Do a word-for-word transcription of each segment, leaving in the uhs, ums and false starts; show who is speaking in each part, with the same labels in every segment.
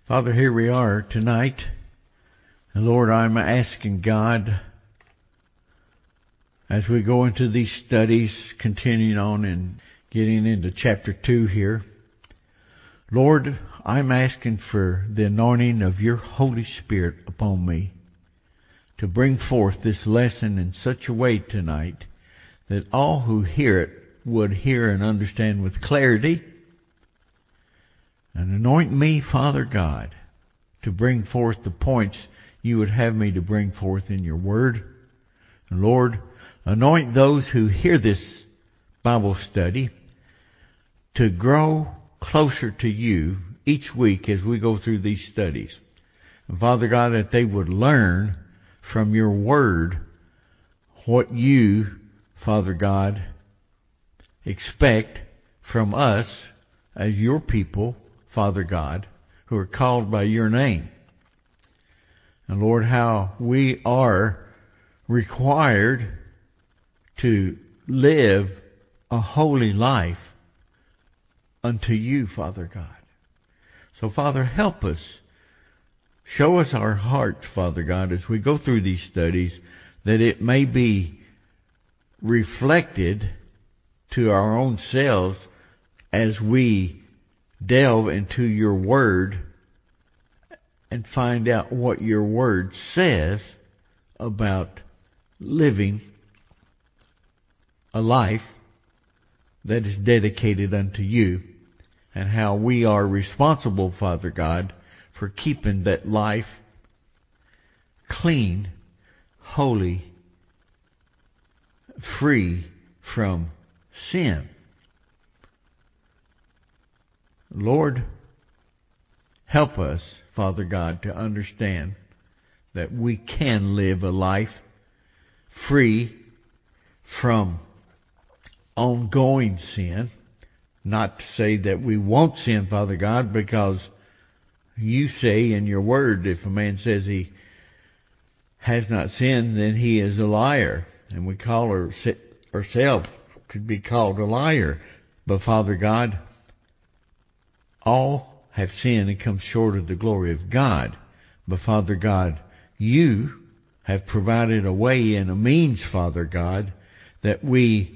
Speaker 1: Father, here we are tonight. And Lord, I'm asking God, as we go into these studies, continuing on and getting into chapter two here, Lord, I'm asking for the anointing of your Holy Spirit upon me to bring forth this lesson in such a way tonight that all who hear it would hear and understand with clarity. And anoint me, Father God, to bring forth the points you would have me to bring forth in your word. And Lord, anoint those who hear this Bible study to grow closer to you each week as we go through these studies. And Father God, that they would learn from your word what you, Father God, expect from us as your people, Father God, who are called by your name. And Lord, how we are required to live a holy life unto you, Father God. So Father, help us. Show us our hearts, Father God, as we go through these studies, that it may be reflected to our own selves as we delve into your word and find out what your word says about living a life that is dedicated unto you, and how we are responsible, Father God, for keeping that life clean, holy, free from sin. Lord, help us, Father God, to understand that we can live a life free from ongoing sin. Not to say that we won't sin, Father God, because you say in your word, if a man says he has not sinned, then he is a liar. And we call our, ourselves, could be called a liar. But Father God, all have sinned and come short of the glory of God. But Father God, you have provided a way and a means, Father God, that we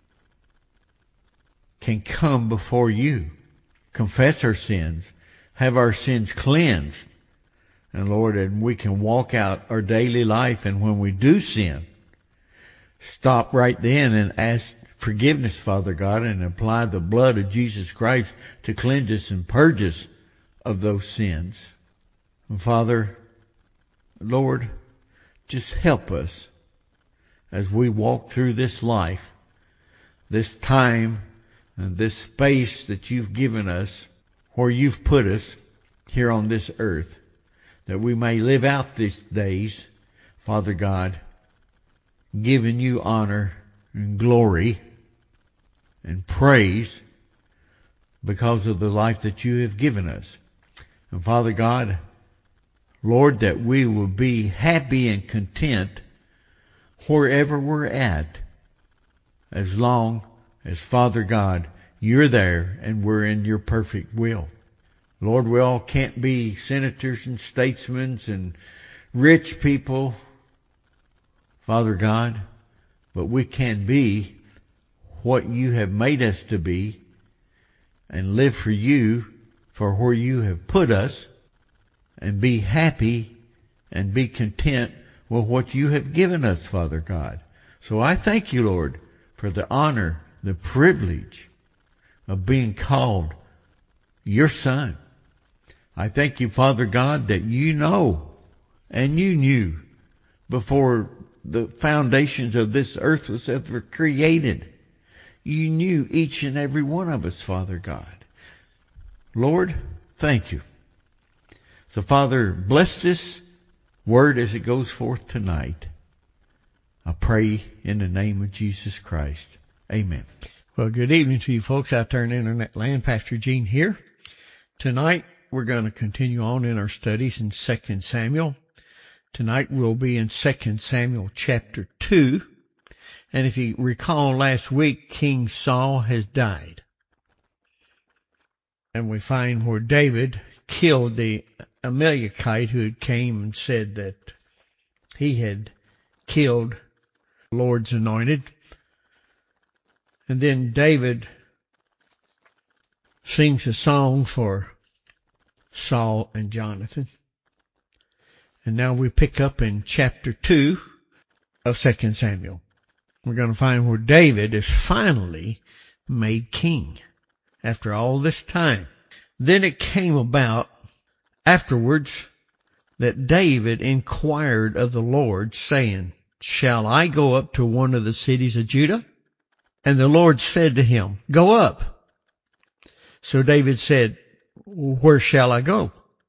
Speaker 1: can come before you, confess our sins, have our sins cleansed. And Lord, and we can walk out our daily life, and when we do sin, stop right then and ask forgiveness, Father God, and apply the blood of Jesus Christ to cleanse us and purge us of those sins. And Father, Lord, just help us as we walk through this life, this time and this space that you've given us, where you've put us here on this earth, that we may live out these days, Father God, giving you honor and glory and praise because of the life that you have given us. And Father God, Lord, that we will be happy and content wherever we're at, as long as, Father God, you're there and we're in your perfect will. Lord, we all can't be senators and statesmen and rich people, Father God, but we can be what you have made us to be and live for you, for where you have put us, and be happy and be content with what you have given us, Father God. So I thank you, Lord, for the honor, the privilege of being called your son. I thank you, Father God, that you know and you knew before the foundations of this earth was ever created. You knew each and every one of us, Father God. Lord, thank you. So Father, bless this word as it goes forth tonight. I pray in the name of Jesus Christ. Amen. Well, good evening to you folks out there in internet land. Pastor Gene here. Tonight we're going to continue on in our studies in Second Samuel. Tonight we'll be in Second Samuel chapter two. And if you recall last week, King Saul has died. And we find where David
Speaker 2: killed the Amalekite who had came and said that he had killed the Lord's anointed. And then David sings a song for Saul and Jonathan. And now we pick up in chapter two of Second Samuel. We're going to find where David is finally made king after all this time. Then it came about afterwards that David inquired of the Lord, saying, Shall I go up to one of the cities of Judah? And the Lord said to him, Go up. So David said, Where shall I go?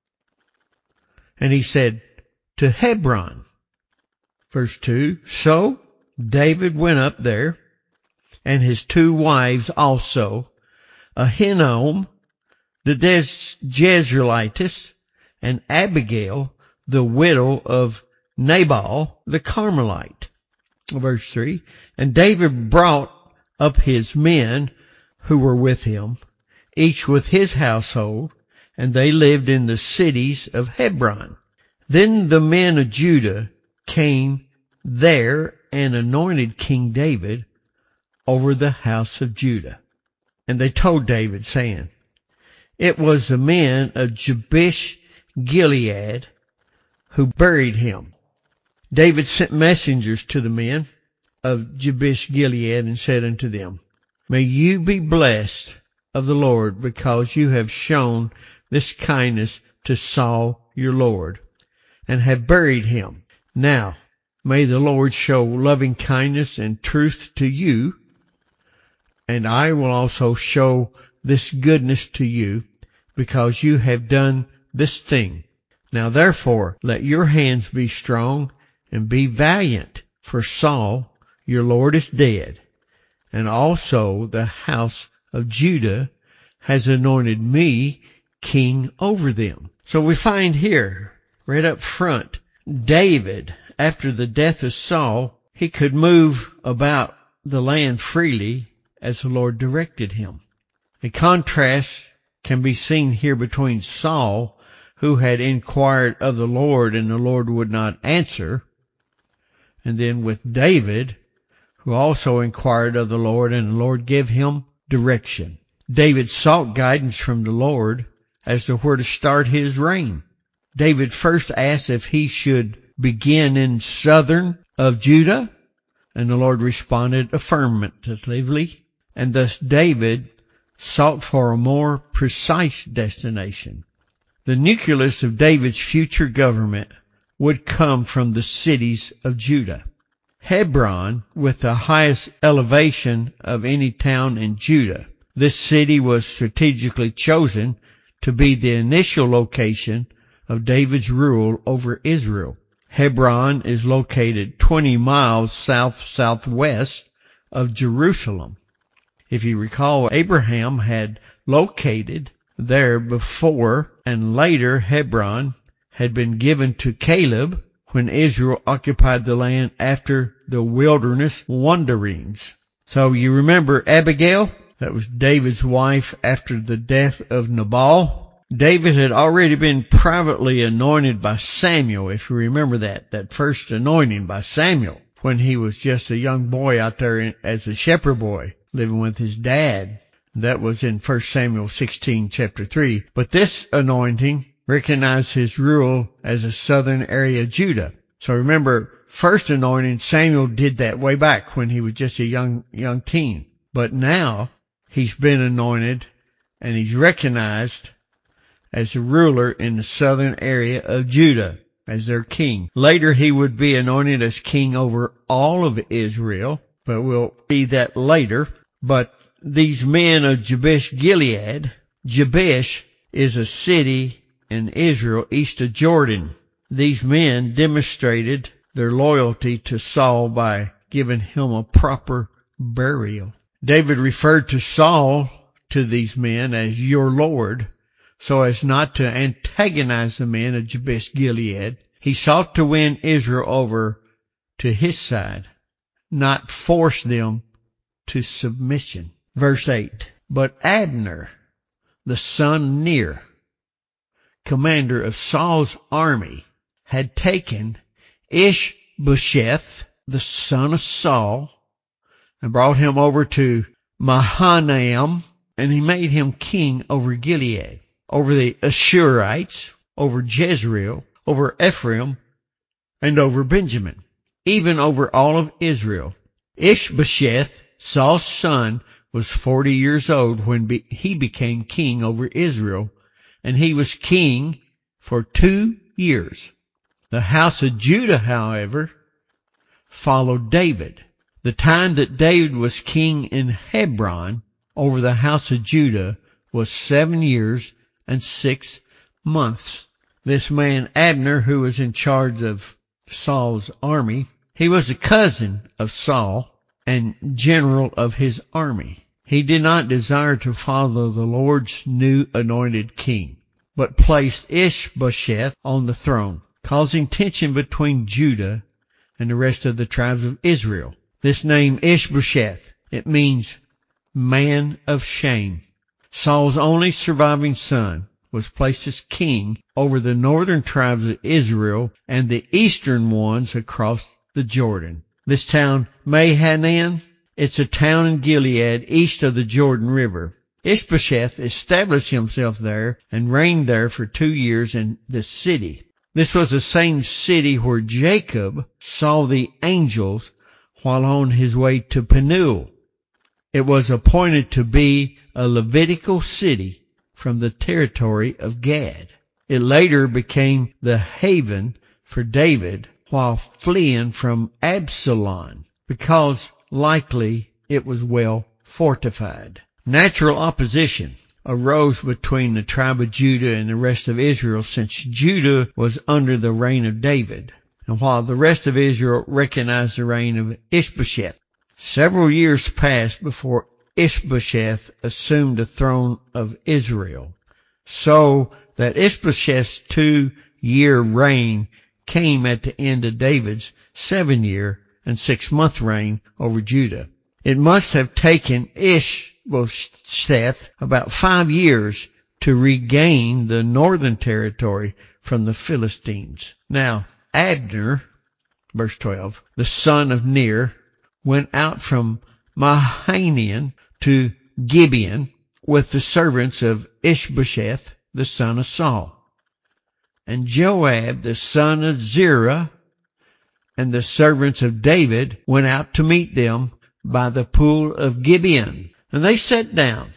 Speaker 2: And he said, To Hebron. Verse two, So David went up there, and his two wives also, Ahinoam the Jezreelitess, and Abigail, the widow of Nabal the Carmelite. Verse three, And David brought up his men who were with him, each with his household, and they lived in the cities of Hebron. Then the men of Judah came there and anointed King David over the house of Judah. And they told David, saying, It was the men of Jabesh Gilead who buried him. David sent messengers to the men of Jabesh Gilead and said unto them, May you be blessed of the Lord, because you have shown this kindness to Saul your Lord, and have buried him. Now may the Lord show loving kindness and truth to you, and I will also show this goodness to you, because you have done this thing. Now therefore let your hands be strong, and be valiant, for Saul your Lord is dead, and also the house of Judah has anointed me king over them. So we find here, right up front, David, after the death of Saul, he could move about the land freely as the Lord directed him. A contrast can be seen here between Saul, who had inquired of the Lord and the Lord would not answer, and then with David, who also inquired of the Lord and the Lord gave him direction. David sought guidance from the Lord as to where to start his reign. David first asked if he should begin in southern of Judah, and the Lord responded affirmatively, and thus David sought for a more precise destination. The nucleus of David's future government would come from the cities of Judah. Hebron, with the highest elevation of any town in Judah. This city was strategically chosen to be the initial location of David's rule over Israel. Hebron is located twenty miles south-southwest of Jerusalem. If you recall, Abraham had located there before, and later Hebron had been given to Caleb when Israel occupied the land after the wilderness wanderings. So you remember Abigail? That was David's wife after the death of Nabal. David had already been privately anointed by Samuel, if you remember that, that first anointing by Samuel, when he was just a young boy out there as a shepherd boy, living with his dad. That was in First Samuel sixteen, chapter three. But this anointing recognized his rule as a southern area of Judah. So remember, first anointing, Samuel did that way back when he was just a young, young teen. But now he's been anointed and he's recognized as a ruler in the southern area of Judah as their king. Later he would be anointed as king over all of Israel, but we'll see that later. But these men of Jabesh Gilead, Jabesh is a city in Israel east of Jordan. These men demonstrated their loyalty to Saul by giving him a proper burial. David referred to Saul to these men as your Lord, so as not to antagonize the men of Jabesh Gilead. He sought to win Israel over to his side, not force them to submission. Verse eight, But Abner, the son of Ner, commander of Saul's army, had taken Ishbosheth, the son of Saul, and brought him over to Mahanaim, and he made him king over Gilead, over the Ashurites, over Jezreel, over Ephraim, and over Benjamin, even over all of Israel. Ishbosheth, Saul's son, was forty years old when be- he became king over Israel, and he was king for two years. The house of Judah, however, followed David. The time that David was king in Hebron over the house of Judah was seven years and six months. This man Abner, who was in charge of Saul's army, he was a cousin of Saul and general of his army. He did not desire to follow the Lord's new anointed king, but placed Ishbosheth on the throne, causing tension between Judah and the rest of the tribes of Israel. This name Ishbosheth, it means man of shame. Saul's only surviving son was placed as king over the northern tribes of Israel and the eastern ones across the Jordan. This town, Mahanaim, it's a town in Gilead east of the Jordan River. Ishbosheth established himself there and reigned there for two years in the city. This was the same city where Jacob saw the angels while on his way to Peniel. It was appointed to be a Levitical city from the territory of Gad. It later became the haven for David while fleeing from Absalom, because likely it was well fortified. Natural opposition arose between the tribe of Judah and the rest of Israel, since Judah was under the reign of David, and while the rest of Israel recognized the reign of Ishbosheth. Several years passed before Ishbosheth assumed the throne of Israel, so that Ishbosheth's two-year reign came at the end of David's seven-year and six-month reign over Judah. It must have taken Ishbosheth about five years to regain the northern territory from the Philistines. Now, Abner, verse twelve, the son of Ner, went out from Mahanaim to Gibeon with the servants of Ishbosheth, the son of Saul. And Joab, the son of Zeruiah, and the servants of David went out to meet them by the pool of Gibeon. And they sat down,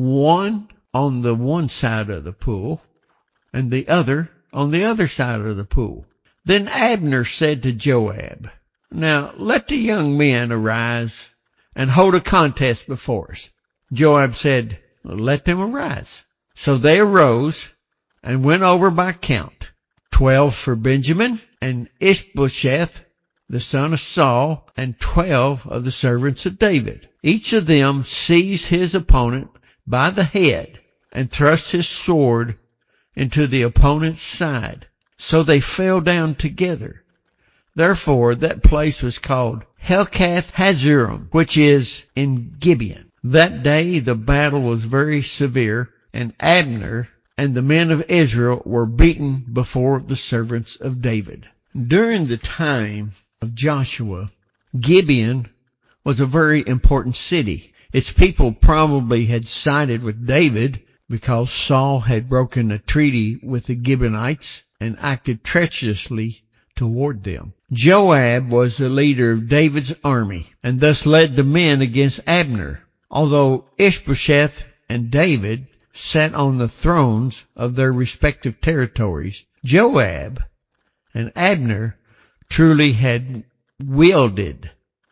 Speaker 2: one on the one side of the pool, and the other on the other side of the pool. Then Abner said to Joab, "Now let the young men arise and hold a contest before us." Joab said, "Let them arise." So they arose and went over by count, twelve for Benjamin and Ishbosheth, the son of Saul, and twelve of the servants of David. Each of them seized his opponent by the head and thrust his sword into the opponent's side. So they fell down together. Therefore that place was called Helkath Hazurim, which is in Gibeon. That day the battle was very severe, and Abner and the men of Israel were beaten before the servants of David. During the time of Joshua, Gibeon was a very important city. Its people probably had sided with David because Saul had broken a treaty with the Gibeonites and acted treacherously toward them. Joab was the leader of David's army and thus led the men against Abner. Although Ishbosheth and David sat on the thrones of their respective territories, Joab and Abner truly had wielded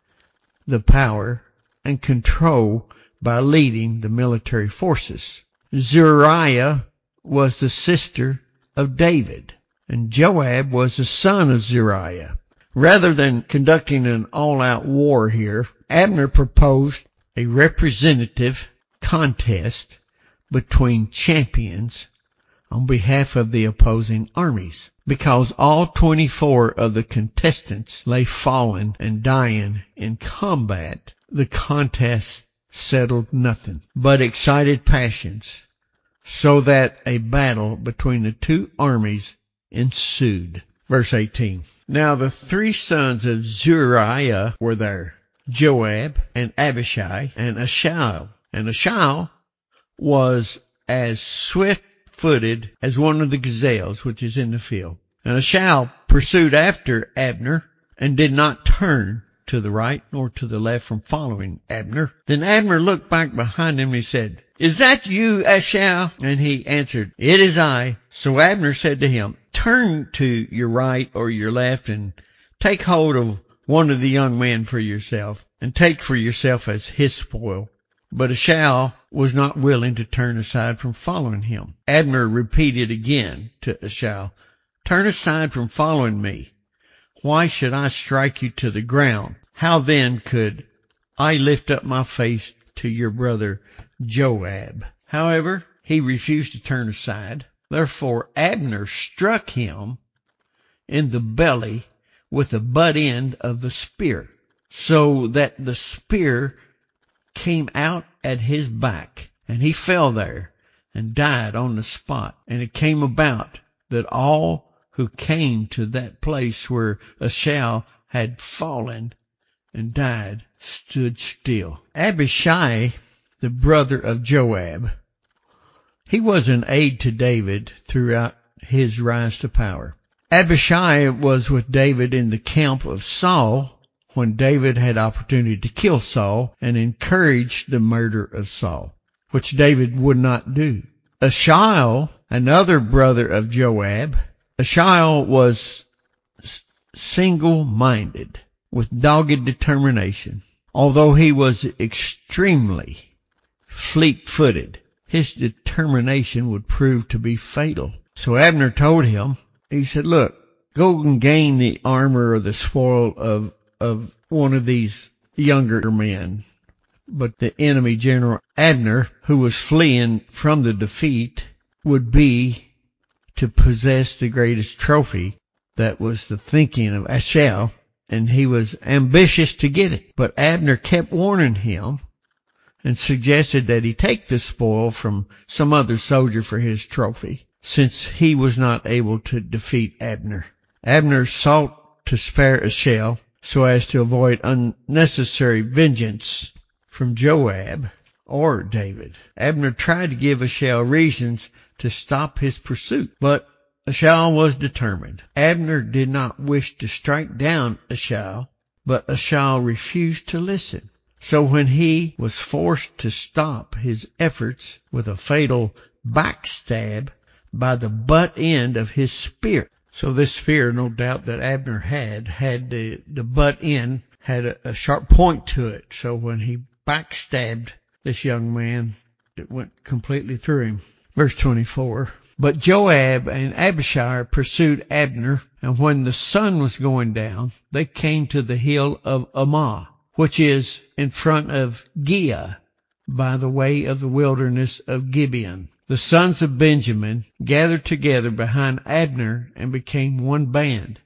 Speaker 2: the power and control by leading the military forces. Zeruiah was the sister of David, and Joab was the son of Zeruiah. Rather than conducting an all-out war here, Abner proposed a representative contest between champions on behalf of the opposing armies. Because all twenty-four of the contestants lay fallen and dying in combat, the contest settled nothing but excited passions so that a battle between the two armies ensued. Verse eighteen. Now the three sons of Zeruiah were there, Joab and Abishai and Asahel. And Asahel was as swift-footed as one of the gazelles which is in the field. And Asahel pursued after Abner and did not turn to the right nor to the left from following Abner. Then Abner looked back behind him and he said, "Is that you, Asahel?" And he answered, "It is I." So Abner said to him, "Turn to your right or your left and take hold of one of the young men for yourself, and take for yourself as his spoil." But Asahel was not willing to turn aside from following him. Abner repeated again to Asahel, "Turn aside from following me. Why should I strike you to the ground? How then could I lift up my face to your brother Joab?" However, he refused to turn aside. Therefore Abner struck him in the belly with the butt end of the spear, so that the spear came out at his back, and he fell there and died on the spot. And it came about that all who came to that place where Asahel had fallen and died stood still. Abishai, the brother of Joab, he was an aide to David throughout his rise to power. Abishai was with David in the camp of Saul when David had opportunity to kill Saul and encouraged the murder of Saul, which David would not do. Asahel, another brother of Joab, Asahel was single-minded with dogged determination. Although he was extremely fleet-footed, his determination would prove to be fatal. So Abner told him, he said, "Look, go and gain the armor or the spoil of, of one of these younger men." But the enemy general Abner, who was fleeing from the defeat, would be to possess the greatest trophy. That was the thinking of Asahel, and he was ambitious to get it. But Abner kept warning him and suggested that he take the spoil from some other soldier for his trophy, since he was not able to defeat Abner. Abner sought to spare Asahel so as to avoid unnecessary vengeance from Joab or David. Abner tried to give Asahel reasons to stop his pursuit, but Asahel was determined. Abner did not wish to strike down Asahel, but Asahel refused to listen. So when he was forced to stop his efforts with a fatal backstab by the butt end of his spear. So this spear, no doubt that Abner had, had the, the butt end, had a, a sharp point to it. So when he backstabbed this young man, it went completely through him. Verse twenty-four. But Joab and Abishai pursued Abner, and when the sun was going down, they came to the hill of Ammah, which is in front of Giah, by the way of the wilderness of Gibeon. The sons of Benjamin gathered together behind Abner and became one band.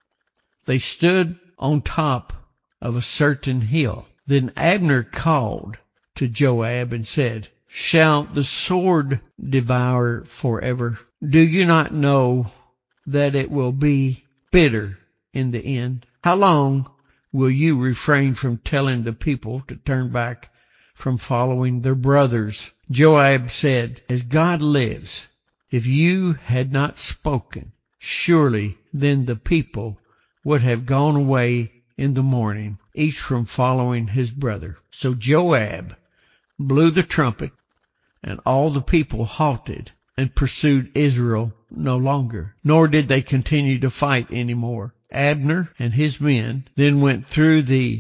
Speaker 2: They stood on top of a certain hill. Then Abner called to Joab and said, "Shall the sword devour forever? Do you not know that it will be bitter in the end? How long will you refrain from telling the people to turn back from following their brothers?" Joab said, "As God lives, if you had not spoken, surely then the people would have gone away in the morning, each from following his brother." So Joab blew the trumpet, and all the people halted and pursued Israel no longer, nor did they continue to fight any more. Abner and his men then went through the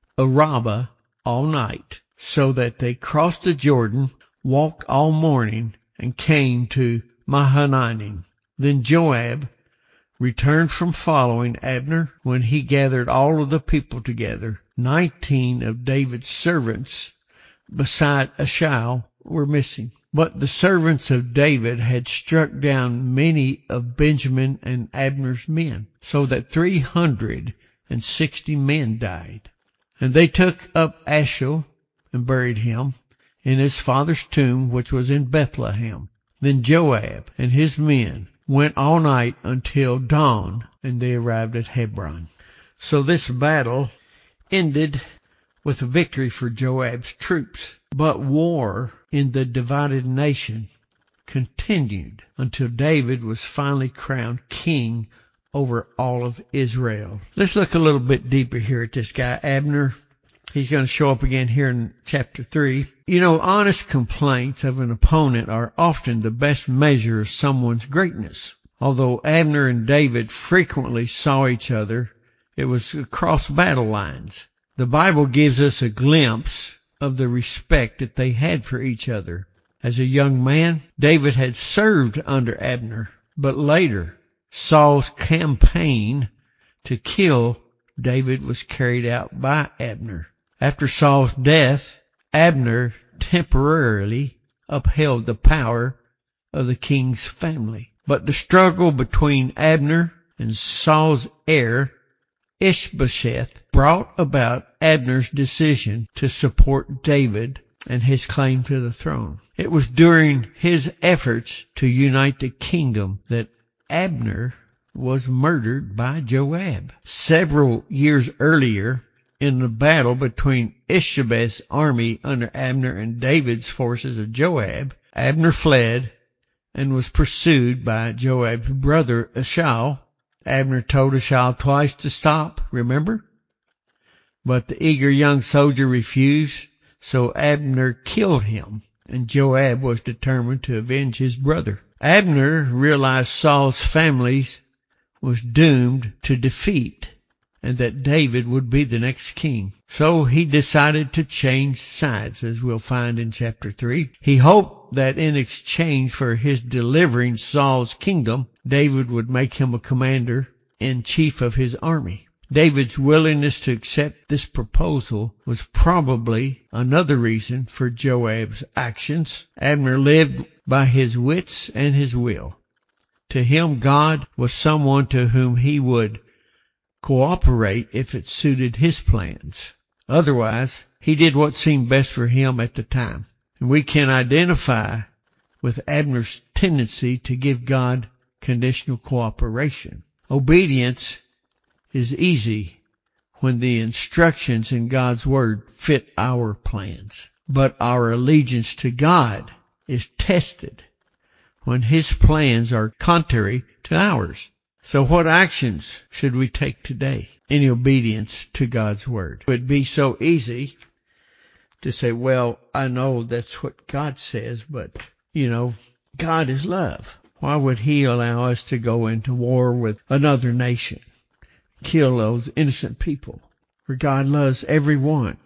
Speaker 2: Arabah all night, so that they crossed the Jordan, walked all morning, and came to Mahanaim. Then Joab returned from following Abner. When he gathered all of the people together, nineteen of David's servants beside Asahel were missing. But the servants of David had struck down many of Benjamin and Abner's men, so that three hundred and sixty men died. And they took up Ashel and buried him in his father's tomb, which was in Bethlehem. Then Joab and his men went all night until dawn, and they arrived at Hebron. So this battle ended with a victory for Joab's troops. But war in the divided nation continued until David was finally crowned king over all of Israel. Let's look a little bit deeper here at this guy, Abner. He's going to show up again here in chapter three. You know, honest complaints of an opponent are often the best measure of someone's greatness. Although Abner and David frequently saw each other, it was across battle lines. The Bible gives us a glimpse of the respect that they had for each other. As a young man, David had served under Abner, but later Saul's campaign to kill David was carried out by Abner. After Saul's death, Abner temporarily upheld the power of the king's family. But the struggle between Abner and Saul's heir, Ishbosheth, brought about Abner's decision to support David and his claim to the throne. It was during his efforts to unite the kingdom that Abner was murdered by Joab. Several years earlier, in the battle between Ishbosheth's army under Abner and David's forces of Joab, Abner fled and was pursued by Joab's brother Asahel. Abner told Asahel twice to stop, remember? But the eager young soldier refused, so Abner killed him, and Joab was determined to avenge his brother. Abner realized Saul's family was doomed to defeat and that David would be the next king. So he decided to change sides, as we'll find in chapter three. He hoped that in exchange for his delivering Saul's kingdom, David would make him a commander-in-chief of his army. David's willingness to accept this proposal was probably another reason for Joab's actions. Abner lived by his wits and his will. To him, God was someone to whom he would cooperate if it suited his plans. Otherwise, he did what seemed best for him at the time. And we can identify with Abner's tendency to give God conditional cooperation. Obedience is easy when the instructions in God's Word fit our plans. But our allegiance to God is tested when His plans are contrary to ours. So what actions should we take today in obedience to God's Word? It would be so easy to say, well, I know that's what God says, but, you know, God is love. Why would He allow us to go into war with another nation, kill those innocent people, for God loves everyone?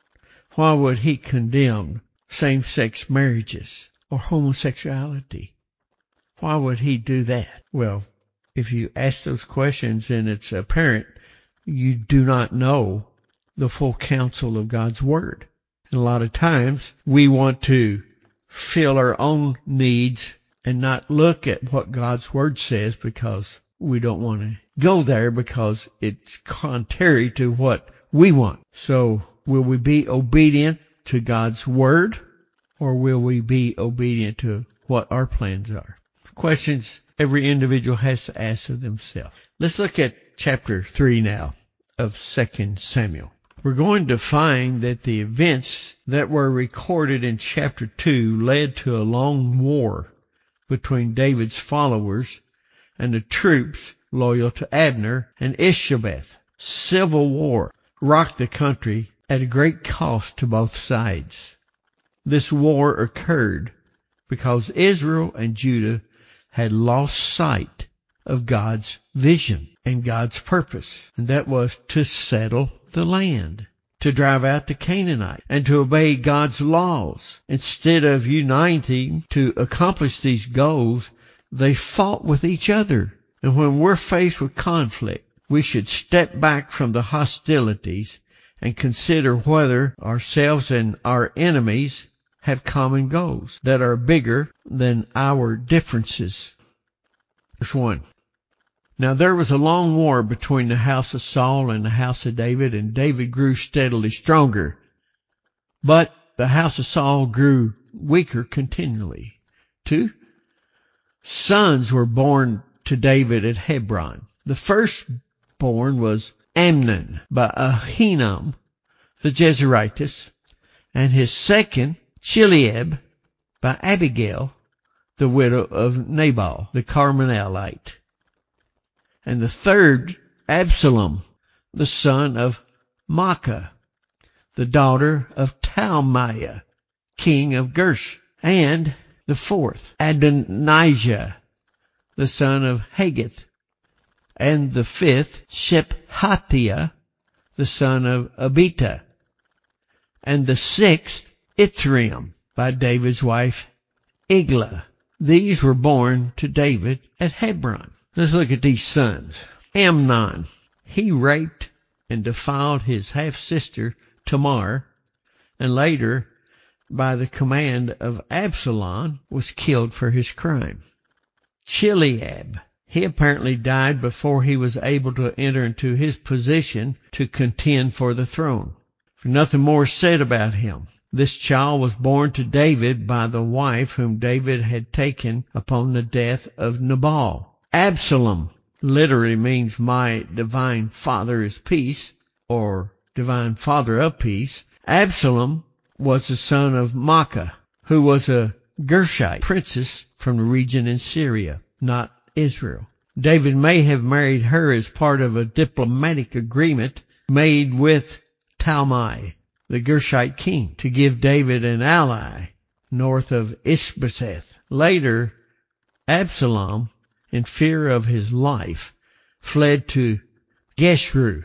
Speaker 2: Why would He condemn same-sex marriages or homosexuality? Why would He do that? Well, if you ask those questions and it's apparent you do not know the full counsel of God's Word. And a lot of times we want to fill our own needs and not look at what God's Word says because we don't want to go there because it's contrary to what we want. So will we be obedient to God's Word, or will we be obedient to what our plans are? Questions every individual has to ask of themselves. Let's look at chapter three now of Second Samuel. We're going to find that the events that were recorded in chapter two led to a long war between David's followers and the troops loyal to Abner and Ishbosheth. Civil war rocked the country at a great cost to both sides. This war occurred because Israel and Judah had lost sight of God's vision and God's purpose, and that was to settle the land, to drive out the Canaanites, and to obey God's laws. Instead of uniting to accomplish these goals, they fought with each other. And when we're faced with conflict, we should step back from the hostilities and consider whether ourselves and our enemies have common goals that are bigger than our differences. Verse one. Now there was a long war between the house of Saul and the house of David, and David grew steadily stronger. But the house of Saul grew weaker continually. Two, sons were born to David at Hebron. The firstborn was Amnon by Ahinoam the Jezreelitess, and his second, Chileab, by Abigail, the widow of Nabal the Carmelite, and the third, Absalom, the son of Maacah, the daughter of Talmaiah, king of Gersh, and the fourth, Adonijah, the son of Haggith, and the fifth, Shephatiah, the son of Abita, and the sixth, Ithream, by David's wife Eglah. These were born to David at Hebron. Let's look at these sons. Amnon, he raped and defiled his half-sister Tamar, and later, by the command of Absalom, was killed for his crime. Chileab, he apparently died before he was able to enter into his position to contend for the throne, for nothing more is said about him. This child was born to David by the wife whom David had taken upon the death of Nabal. Absalom literally means my divine father is peace, or divine father of peace. Absalom was the son of Maacah, who was a Gershite princess from the region in Syria, not Israel. David may have married her as part of a diplomatic agreement made with Talmai, the Gershite king, to give David an ally north of Ishbosheth. Later, Absalom, in fear of his life, fled to Geshur.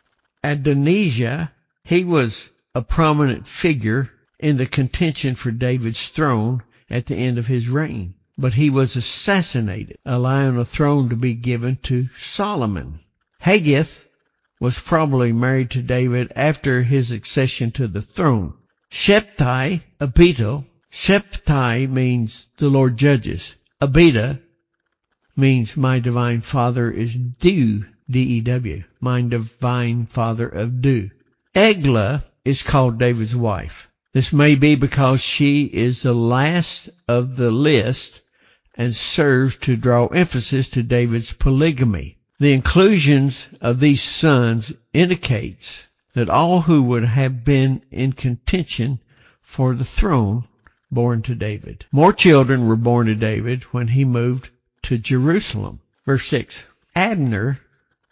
Speaker 2: Adonijah, he was a prominent figure in the contention for David's throne at the end of his reign, but he was assassinated, allowing the throne to be given to Solomon. Haggith was probably married to David after his accession to the throne. Shephtai, Abita, Shephtai means the Lord judges. Abita means my divine father is dew, D E W, my divine father of dew. Eglah is called David's wife. This may be because she is the last of the list and serves to draw emphasis to David's polygamy. The inclusions of these sons indicates that all who would have been in contention for the throne born to David. More children were born to David when he moved to Jerusalem. Verse six, Abner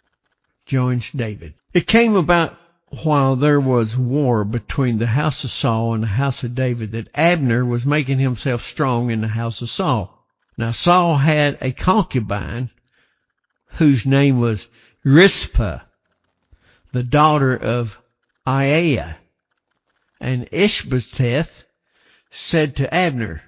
Speaker 2: joins David. It came about while there was war between the house of Saul and the house of David that Abner was making himself strong in the house of Saul. Now Saul had a concubine whose name was Rizpah, the daughter of Aiah. And Ishbosheth said to Abner,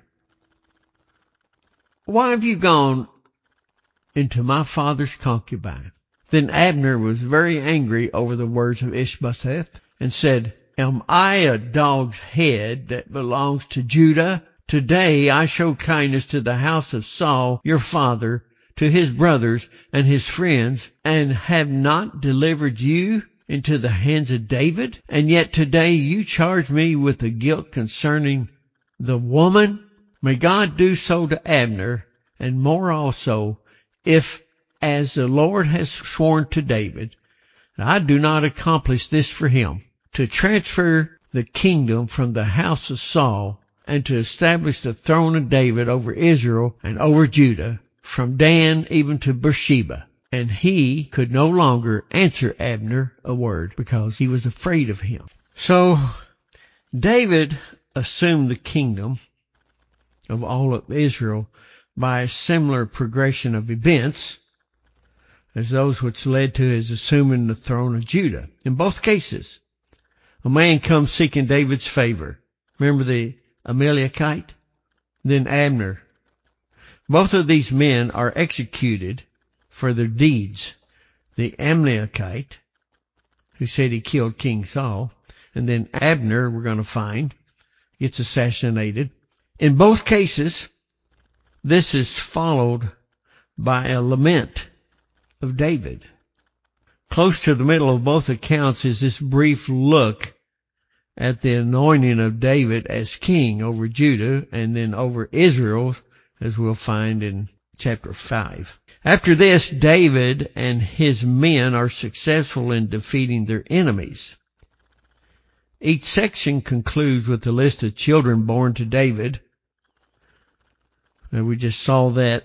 Speaker 2: why have you gone into my father's concubine? Then Abner was very angry over the words of Ishbosheth and said, am I a dog's head that belongs to Judah? Today I show kindness to the house of Saul, your father, to his brothers and his friends, and have not delivered you into the hands of David? And yet today you charge me with the guilt concerning the woman? May God do so to Abner, and more also, if, as the Lord has sworn to David, I do not accomplish this for him, to transfer the kingdom from the house of Saul, and to establish the throne of David over Israel and over Judah, from Dan even to Beersheba. And he could no longer answer Abner a word because he was afraid of him. So David assumed the kingdom of all of Israel by a similar progression of events as those which led to his assuming the throne of Judah. In both cases, a man comes seeking David's favor. Remember the Amalekite? Then Abner. Both of these men are executed for their deeds. The Amalekite, who said he killed King Saul, and then Abner, we're going to find, gets assassinated. In both cases, this is followed by a lament of David. Close to the middle of both accounts is this brief look at the anointing of David as king over Judah and then over Israel, as we'll find in chapter five. After this, David and his men are successful in defeating their enemies. Each section concludes with a list of children born to David. Now, we just saw that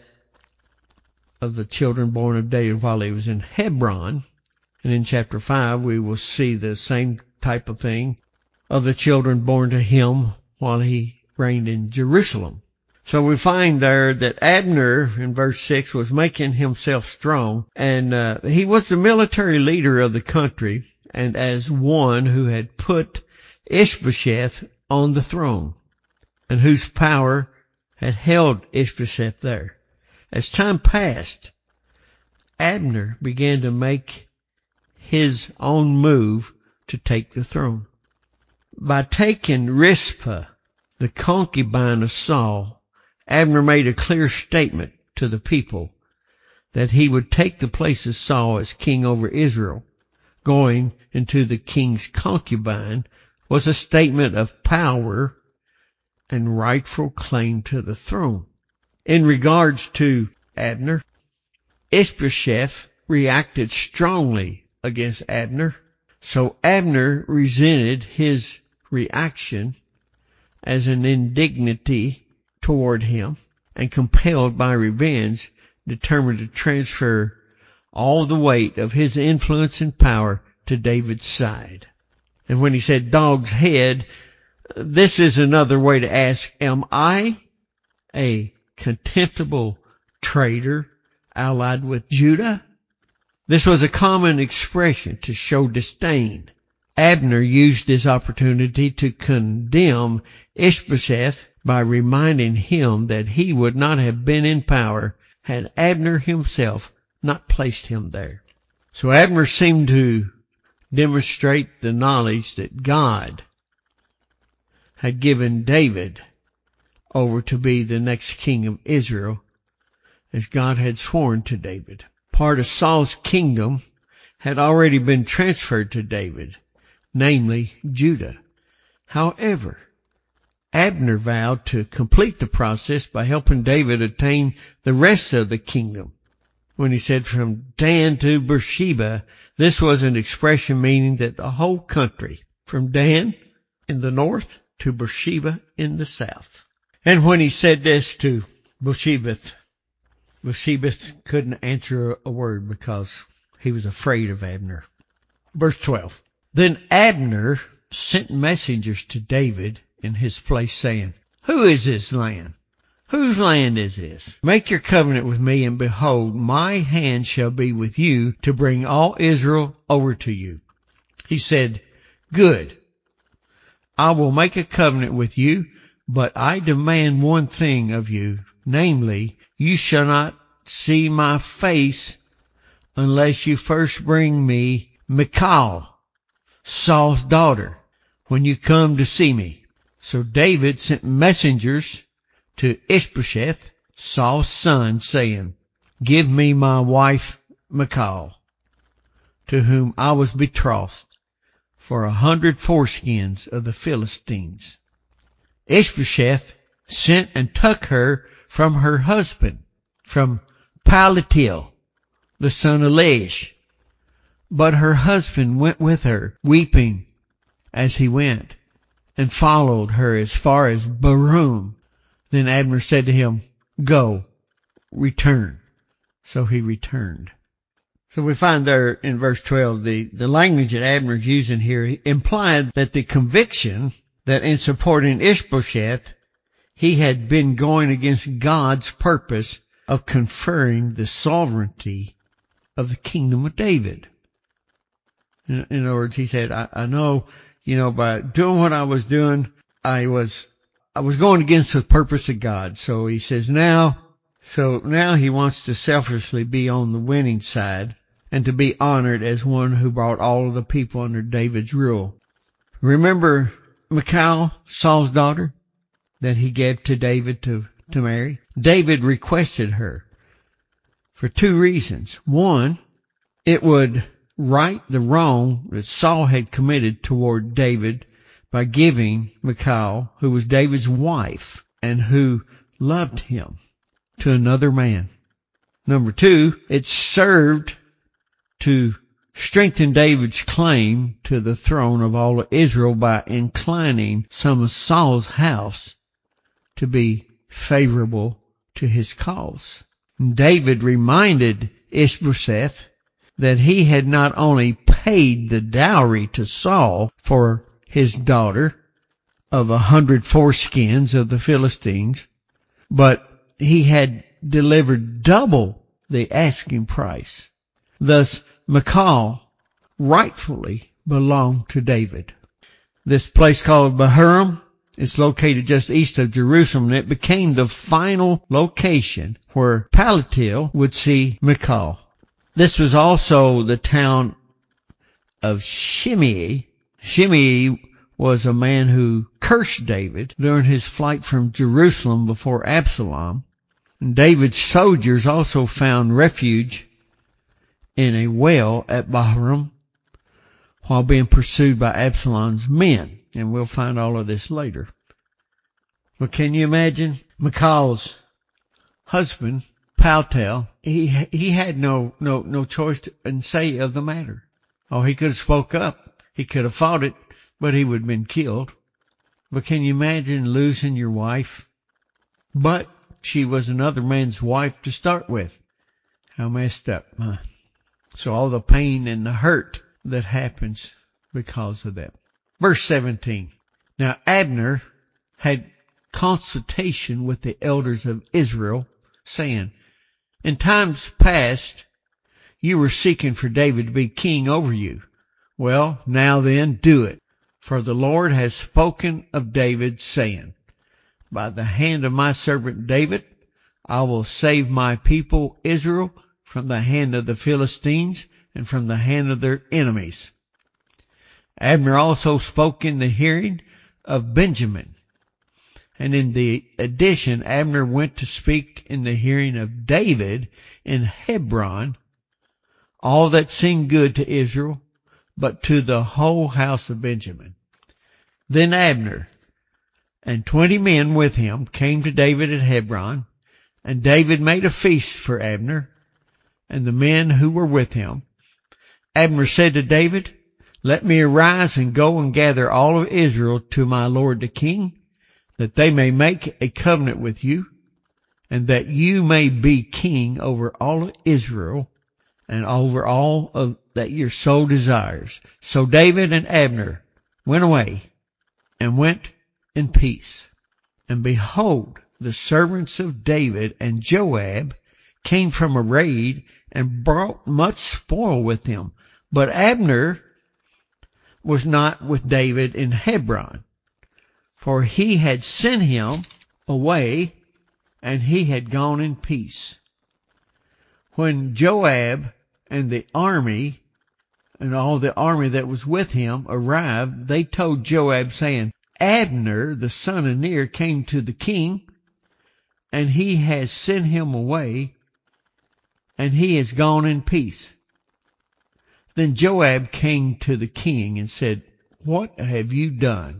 Speaker 2: of the children born of David while he was in Hebron. And in chapter five, we will see the same type of thing of the children born to him while he reigned in Jerusalem. So we find there that Abner, in verse six, was making himself strong, and uh, he was the military leader of the country, and as one who had put Ishbosheth on the throne, and whose power had held Ishbosheth there. As time passed, Abner began to make his own move to take the throne. By taking Rizpah, the concubine of Saul, Abner made a clear statement to the people that he would take the place of Saul as king over Israel. Going into the king's concubine was a statement of power and rightful claim to the throne. In regards to Abner, Ishbosheth reacted strongly against Abner, so Abner resented his reaction as an indignity toward him, and compelled by revenge, determined to transfer all the weight of his influence and power to David's side. And when he said dog's head, this is another way to ask, am I a contemptible traitor allied with Judah? This was a common expression to show disdain. Abner used this opportunity to condemn Ishbosheth by reminding him that he would not have been in power had Abner himself not placed him there. So Abner seemed to demonstrate the knowledge that God had given David over to be the next king of Israel, as God had sworn to David. Part of Saul's kingdom had already been transferred to David, namely Judah. However, Abner vowed to complete the process by helping David attain the rest of the kingdom. When he said from Dan to Beersheba, this was an expression meaning that the whole country, from Dan in the north to Beersheba in the south. And when he said this to Beersheba, Beersheba couldn't answer a word because he was afraid of Abner. Verse twelve. Then Abner sent messengers to David in his place, saying, Who is this land? Whose land is this? Make your covenant with me, and behold, my hand shall be with you to bring all Israel over to you. He said, Good. I will make a covenant with you, but I demand one thing of you, namely, you shall not see my face unless you first bring me Michal, Saul's daughter, when you come to see me. So David sent messengers to Ishbosheth, Saul's son, saying, Give me my wife Michal, to whom I was betrothed, for a hundred foreskins of the Philistines. Ishbosheth sent and took her from her husband, from Paltiel, the son of Laish. But her husband went with her, weeping as he went, and followed her as far as Barum. Then Abner said to him, Go, return. So he returned. So we find there in verse twelve, the, the language that Abner's using here implied that the conviction that in supporting Ishbosheth, he had been going against God's purpose of conferring the sovereignty of the kingdom of David. In, in other words, he said, I, I know, you know, by doing what I was doing, I was, I was going against the purpose of God. So he says now, so now he wants to selfishly be on the winning side and to be honored as one who brought all of the people under David's rule. Remember Michal, Saul's daughter, that he gave to David to, to marry? David requested her for two reasons. One, it would right the wrong that Saul had committed toward David by giving Michal, who was David's wife and who loved him, to another man. Number two, it served to strengthen David's claim to the throne of all of Israel by inclining some of Saul's house to be favorable to his cause. David reminded Ishbosheth that he had not only paid the dowry to Saul for his daughter of a hundred foreskins of the Philistines, but he had delivered double the asking price. Thus, Michal rightfully belonged to David. This place called Bahurim is located just east of Jerusalem, and it became the final location where Paltiel would see Michal. This was also the town of Shimei. Shimei was a man who cursed David during his flight from Jerusalem before Absalom. And David's soldiers also found refuge in a well at Bahurim while being pursued by Absalom's men. And we'll find all of this later. But can you imagine Michal's husband, Paltiel? He he had no no no choice to, and say of the matter. Oh, he could have spoke up. He could have fought it, but he would have been killed. But can you imagine losing your wife? But she was another man's wife to start with. How messed up, huh? So all the pain and the hurt that happens because of that. Verse seventeen. Now Abner had consultation with the elders of Israel, saying, in times past you were seeking for David to be king over you. Well, now then, do it. For the Lord has spoken of David, saying, by the hand of my servant David, I will save my people Israel from the hand of the Philistines and from the hand of their enemies. Abner also spoke in the hearing of Benjamin. And in the addition, Abner went to speak in the hearing of David in Hebron, all that seemed good to Israel, but to the whole house of Benjamin. Then Abner and twenty men with him came to David at Hebron, and David made a feast for Abner and the men who were with him. Abner said to David, let me arise and go and gather all of Israel to my lord the king, that they may make a covenant with you, and that you may be king over all of Israel and over all of that your soul desires. So David and Abner went away and went in peace. And behold, the servants of David and Joab came from a raid and brought much spoil with them. But Abner was not with David in Hebron, for he had sent him away, and he had gone in peace. When Joab and the army, and all the army that was with him arrived, they told Joab, saying, Abner, the son of Ner, came to the king, and he has sent him away, and he has gone in peace. Then Joab came to the king and said, what have you done?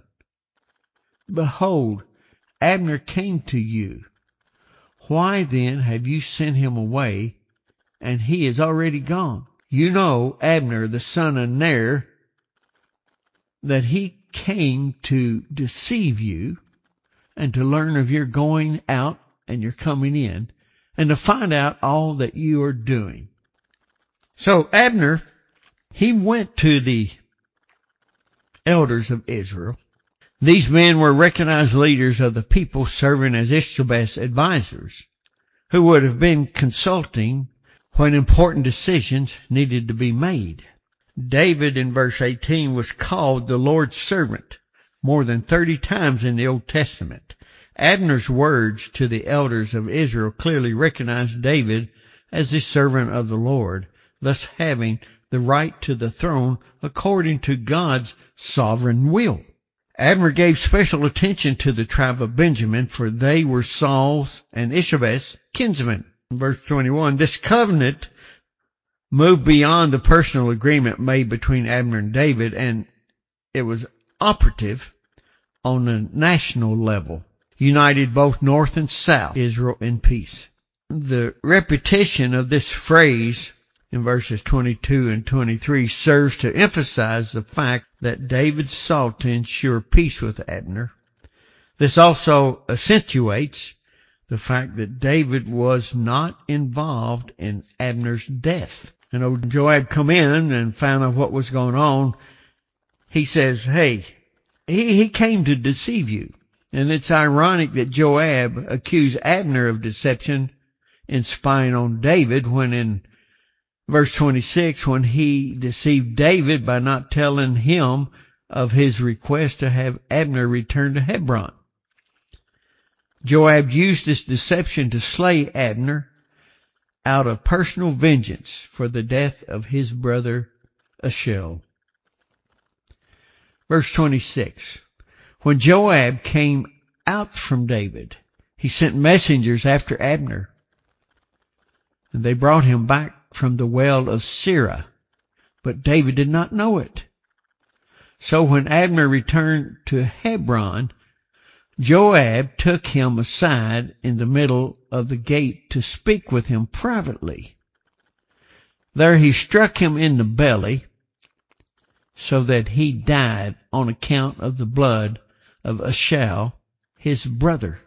Speaker 2: Behold, Abner came to you. Why then have you sent him away, and he is already gone? You know, Abner, the son of Ner, that he came to deceive you and to learn of your going out and your coming in, and to find out all that you are doing. So Abner, he went to the elders of Israel. These men were recognized leaders of the people, serving as Ishbosheth's advisors, who would have been consulting when important decisions needed to be made. David in verse eighteen was called the Lord's servant more than thirty times in the Old Testament. Abner's words to the elders of Israel clearly recognized David as the servant of the Lord, thus having the right to the throne according to God's sovereign will. Abner gave special attention to the tribe of Benjamin, for they were Saul's and Ishbosheth's kinsmen. In verse twenty-one, this covenant moved beyond the personal agreement made between Abner and David, and it was operative on a national level, united both north and south Israel in peace. the repetition of this phrase in verses twenty-two and twenty-three serves to emphasize the fact that David sought to ensure peace with Abner. This also accentuates the fact that David was not involved in Abner's death. And when Joab come in and found out what was going on, he says, hey, he, he came to deceive you. And it's ironic that Joab accused Abner of deception in spying on David, when in verse twenty-six, when he deceived David by not telling him of his request to have Abner return to Hebron. Joab used this deception to slay Abner out of personal vengeance for the death of his brother Ashel. Verse twenty-six. When Joab came out from David, he sent messengers after Abner, and they brought him back from the well of Sirah, but David did not know it. So when Abner returned to Hebron, Joab took him aside in the middle of the gate to speak with him privately. There he struck him in the belly, so that he died on account of the blood of Ashel, his brother.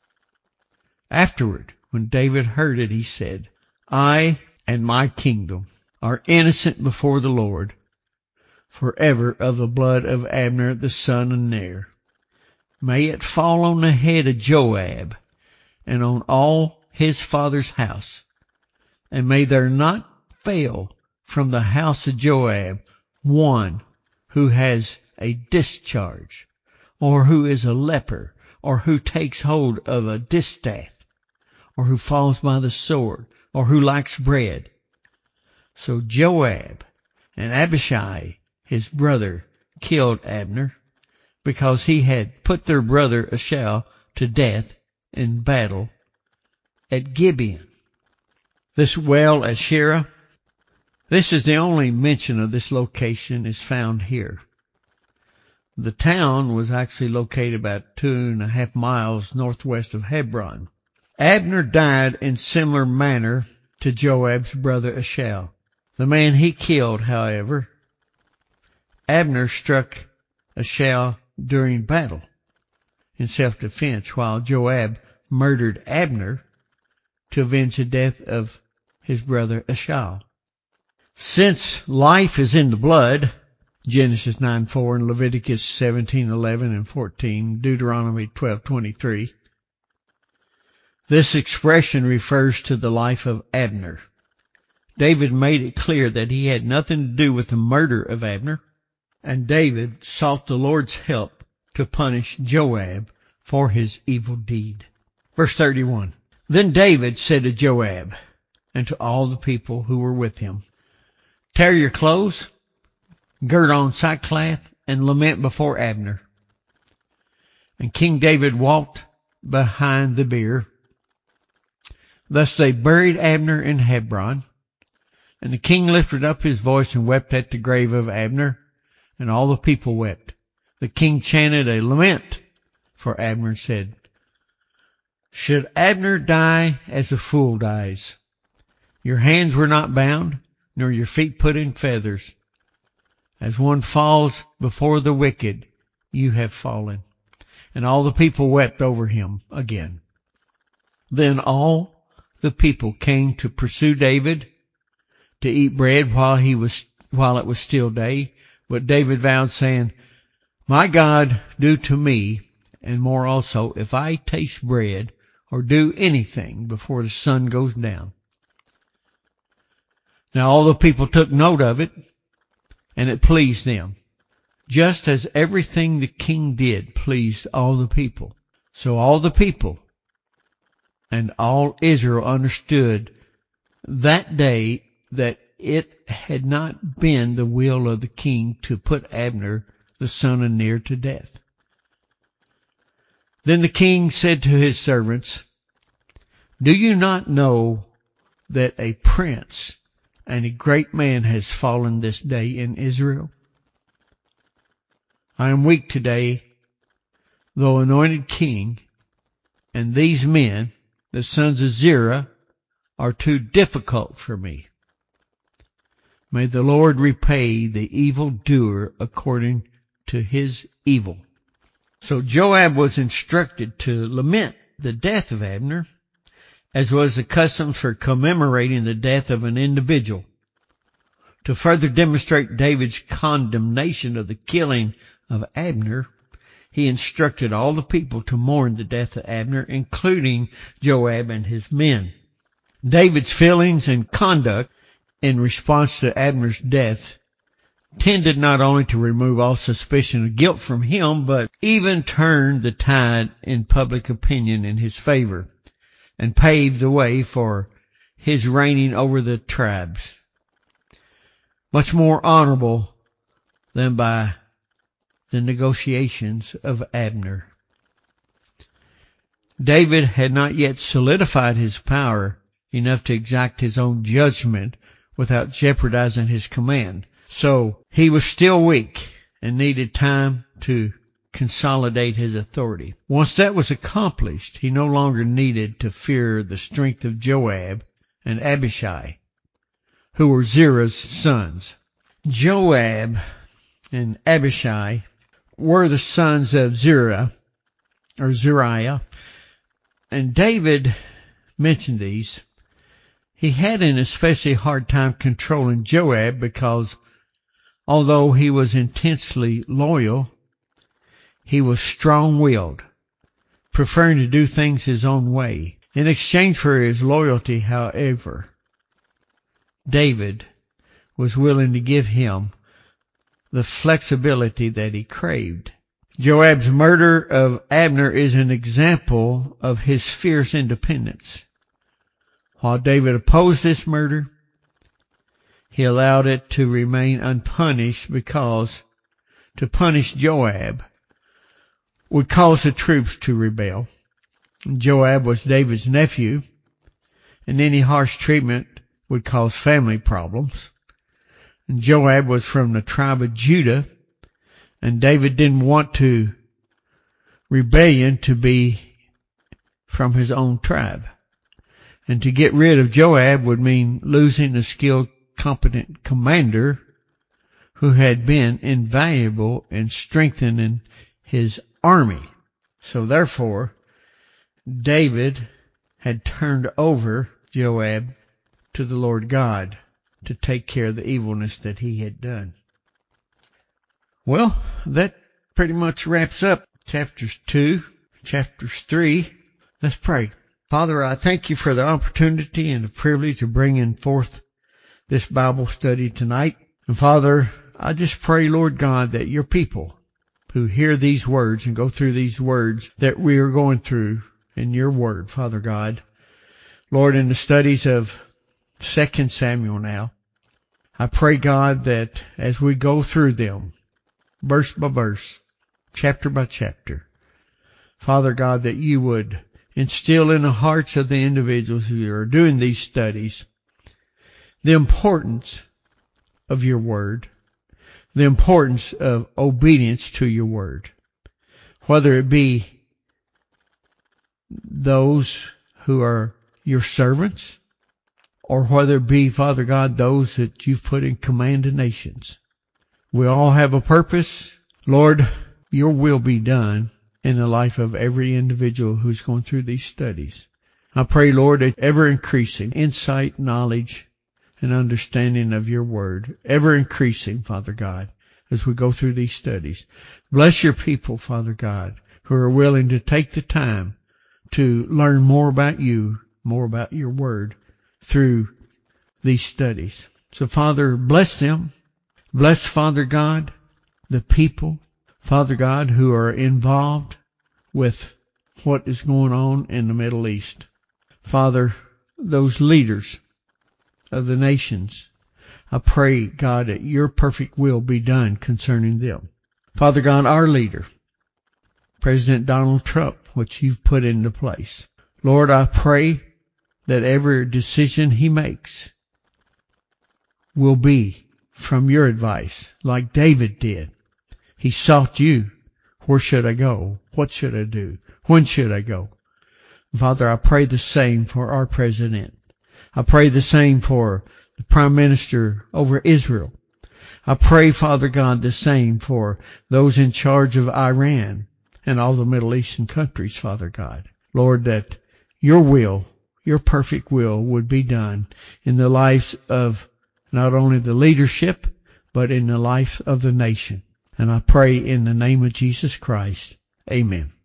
Speaker 2: Afterward, when David heard it, he said, I and my kingdom are innocent before the Lord forever of the blood of Abner the son of Ner. May it fall on the head of Joab and on all his father's house, and may there not fail from the house of Joab one who has a discharge, or who is a leper, or who takes hold of a distaff, or who falls by the sword, or who lacks bread. So Joab and Abishai, his brother, killed Abner, because he had put their brother Ashel to death in battle at Gibeon. This well at Sirah, this is the only mention of this location is found here. The town was actually located about two and a half miles northwest of Hebron. Abner died in similar manner to Joab's brother Ashel. The man he killed, however, Abner struck Ashel during battle in self-defense, while Joab murdered Abner to avenge the death of his brother Ashel. Since life is in the blood, Genesis nine four and Leviticus seventeen eleven and fourteen, Deuteronomy twelve twenty-three, this expression refers to the life of Abner. David made it clear that he had nothing to do with the murder of Abner, and David sought the Lord's help to punish Joab for his evil deed. Verse thirty-one. Then David said to Joab and to all the people who were with him, tear your clothes, gird on sackcloth, and lament before Abner. And King David walked behind the bier. Thus they buried Abner in Hebron. And the king lifted up his voice and wept at the grave of Abner, and all the people wept. The king chanted a lament for Abner and said, should Abner die as a fool dies? Your hands were not bound, nor your feet put in feathers. As one falls before the wicked, you have fallen. And all the people wept over him again. Then all the people came to pursue David, to eat bread while he was, while it was still day. But David vowed, saying, my God, do to me, and more also, if I taste bread, or do anything before the sun goes down. Now all the people took note of it, and it pleased them, just as everything the king did pleased all the people. So all the people and all Israel understood that day that it had not been the will of the king to put Abner the son of Ner to death. Then the king said to his servants, do you not know that a prince and a great man has fallen this day in Israel? I am weak today, though anointed king, and these men, the sons of Zerah, are too difficult for me. May the Lord repay the evildoer according to his evil. So Joab was instructed to lament the death of Abner, as was the custom for commemorating the death of an individual. To further demonstrate David's condemnation of the killing of Abner, he instructed all the people to mourn the death of Abner, including Joab and his men. David's feelings and conduct in response to Abner's death tended not only to remove all suspicion of guilt from him, but even turned the tide in public opinion in his favor and paved the way for his reigning over the tribes. Much more honorable than by the negotiations of Abner. David had not yet solidified his power enough to exact his own judgment without jeopardizing his command. So he was still weak and needed time to consolidate his authority. Once that was accomplished, he no longer needed to fear the strength of Joab and Abishai, who were Zeruah's sons. Joab and Abishai were the sons of Zeruah, or Zeruiah, and David mentioned these. He had an especially hard time controlling Joab because although he was intensely loyal, he was strong-willed, preferring to do things his own way. In exchange for his loyalty, however, David was willing to give him the flexibility that he craved. Joab's murder of Abner is an example of his fierce independence. While David opposed this murder, he allowed it to remain unpunished because to punish Joab would cause the troops to rebel. Joab was David's nephew, and any harsh treatment would cause family problems. And Joab was from the tribe of Judah, and David didn't want to rebellion to be from his own tribe. And to get rid of Joab would mean losing a skilled, competent commander who had been invaluable in strengthening his army. So therefore, David had turned over Joab to the Lord God to take care of the evilness that he had done. Well, that pretty much wraps up chapters two, chapters three. Let's pray. Father, I thank you for the opportunity and the privilege of bringing forth this Bible study tonight. And Father, I just pray, Lord God, that your people who hear these words and go through these words that we are going through in your word, Father God, Lord, in the studies of Second Samuel now, I pray, God, that as we go through them, verse by verse, chapter by chapter, Father God, that you would instill in the hearts of the individuals who are doing these studies the importance of your word, the importance of obedience to your word, whether it be those who are your servants, or whether it be, Father God, those that you've put in command of nations. We all have a purpose. Lord, your will be done in the life of every individual who's going through these studies. I pray, Lord, that ever increasing insight, knowledge, and understanding of your word, ever increasing, Father God, as we go through these studies. Bless your people, Father God, who are willing to take the time to learn more about you, more about your word through these studies. So, Father, bless them. Bless, Father God, the people, Father God, who are involved with what is going on in the Middle East. Father, those leaders of the nations, I pray, God, that your perfect will be done concerning them. Father God, our leader, President Donald Trump, which you've put into place. Lord, I pray that every decision he makes will be from your advice, like David did. He sought you. Where should I go? What should I do? When should I go? Father, I pray the same for our president. I pray the same for the Prime Minister over Israel. I pray, Father God, the same for those in charge of Iran and all the Middle Eastern countries, Father God. Lord, that your will, your perfect will would be done in the lives of not only the leadership, but in the life of the nation. And I pray in the name of Jesus Christ. Amen.